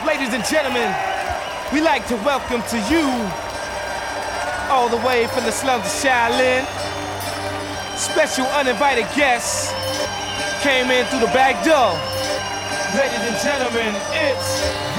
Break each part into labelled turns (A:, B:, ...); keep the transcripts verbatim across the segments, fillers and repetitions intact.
A: Ladies and gentlemen, we like to welcome to you, all the way from the slums of Shaolin, special uninvited guests came in through the back door. Ladies and gentlemen, it's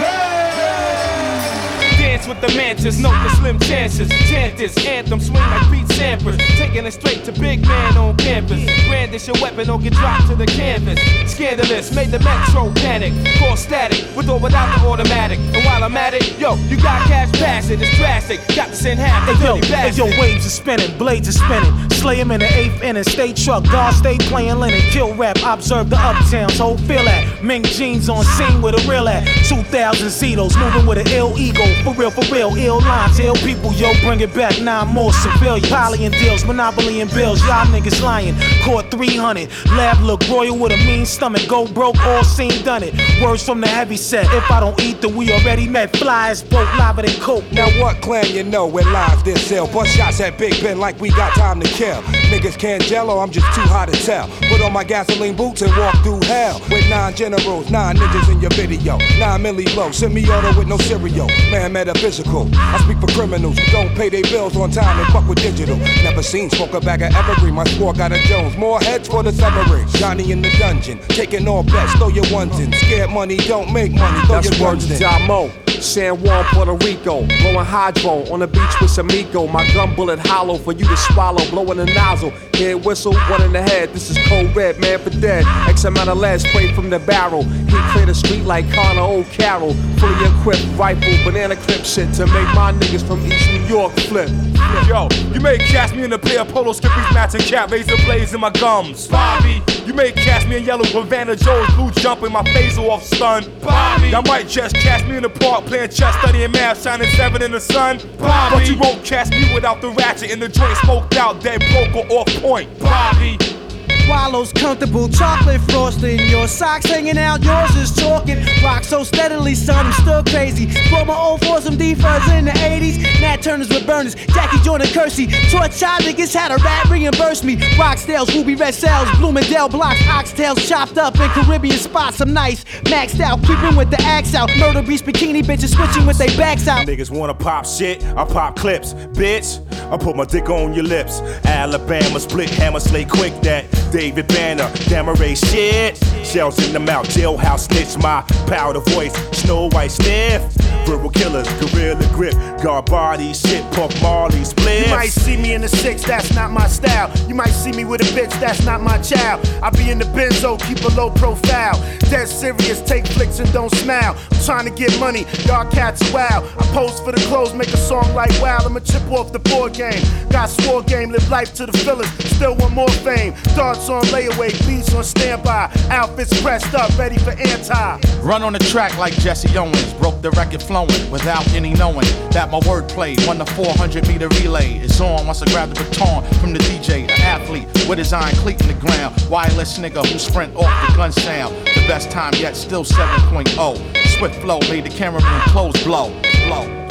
A: Dance with the mantis, note the slim chances. Chant this anthem, swing like Pete Sampras. Taking it straight to big man on campus. Brandish your weapon or get dropped to the canvas. Scandalous, made the metro panic. Call static, with or without the automatic. And while I'm at it, yo, you got cash passing, it's drastic. Got to send half the dirty bastard.
B: Hey yo, waves are spinning, blades are spinning. Slay him in the eighth inning, stay truck, guard stay playing linen. Kill rap, observe the uptown, so feel that. Mink jeans on scene with a real at. two thousand Zetos, moving with an ill ego. For real, for real, ill lines, ill people, yo, bring it back, nine more civilians. Poly and deals, monopoly and bills, y'all niggas lying. Caught three hundred, lab look royal with a mean stomach. Go broke, all seen, done it. Words from the heavy set, if I don't eat, then we already met. Flies, broke, lava than coke.
C: Now what clan you know where lives this sell? Bust shots at Big Ben like we got time to kill. Niggas can't gel or I'm just too hot to tell. Put on my gasoline boots and walk through hell. With nine generals, nine niggas in your video. Nine milli blow, semi-auto with no cereal. Man, metaphysical. I speak for criminals who don't pay their bills on time and fuck with digital. Never seen smoke a bag of evergreen. My squad got a Jones. More heads for the submarine. Johnny in the dungeon, taking all bets. Throw your ones in. Scared money don't make money. Throw
D: That's
C: your ones in.
D: Damo. San Juan, Puerto Rico, blowing hydro on the beach with Samico. My gun bullet hollow for you to swallow, blowing the nozzle. Head whistle, one in the head. This is Code Red, man for dead. X amount of lead sprayed from the barrel. He cleared the street like Connor O'Carroll. Fully equipped rifle, banana clip shit to make my niggas from East New York flip.
E: Yo, you may catch me in a pair of polo skippies, matching cat razor blades in my gums. Bobby, you may catch me in yellow Havana Joe's blue jumping my phaser off stun. Bobby, y'all might just catch me in the park playing chess, studying math, shining seven in the sun. Bobby, but you won't catch me without the ratchet in the joint, smoked out, dead broke or off point. Bobby.
B: Swallows comfortable, chocolate frosting. Your socks hanging out, yours is talking. Rock so steadily, son, I'm still crazy. Brought my old foursome D-fuzz in the eighties. Nat Turners with burners, Jackie Jordan Kersey. Taught child niggas how to rap, reimburse me. Roxdale's, Ruby Red Cells, Bloomingdale blocks, oxtails chopped up in Caribbean spots. I'm nice, maxed out, keeping with the axe out. Murder beast bikini bitches switching with their backs out.
F: Niggas wanna pop shit, I pop clips. Bitch, I put my dick on your lips. Alabama split, hammer slay quick that. David Banner, Damaray shit. Shells in the mouth, jailhouse snitch, my powder voice, Snow White sniff. Verbal killers, gorilla grip, guard body, shit, Puff Marley, split.
G: You might see me in the six, that's not my style. You might see me with a bitch, that's not my child. I be in the benzo, keep a low profile. Dead serious, take flicks and don't smile. I'm trying to get money, y'all cats are wild. I pose for the clothes, make a song like wow. I'ma chip off the board game. Got swore game, live life to the fillers. Still want more fame. Darts on layaway, beats on standby. Outfits pressed up, ready for anti.
H: Run on the track like Jesse Owens. Broke the record flowing without any knowing that my wordplay won the four hundred meter relay. It's on once I grab the baton from the D J. An athlete with his iron cleat in the ground. Wireless nigga who sprint off the gun sound. The best time yet, still seven point oh. Swift flow made the cameraman clothes blow. Blow.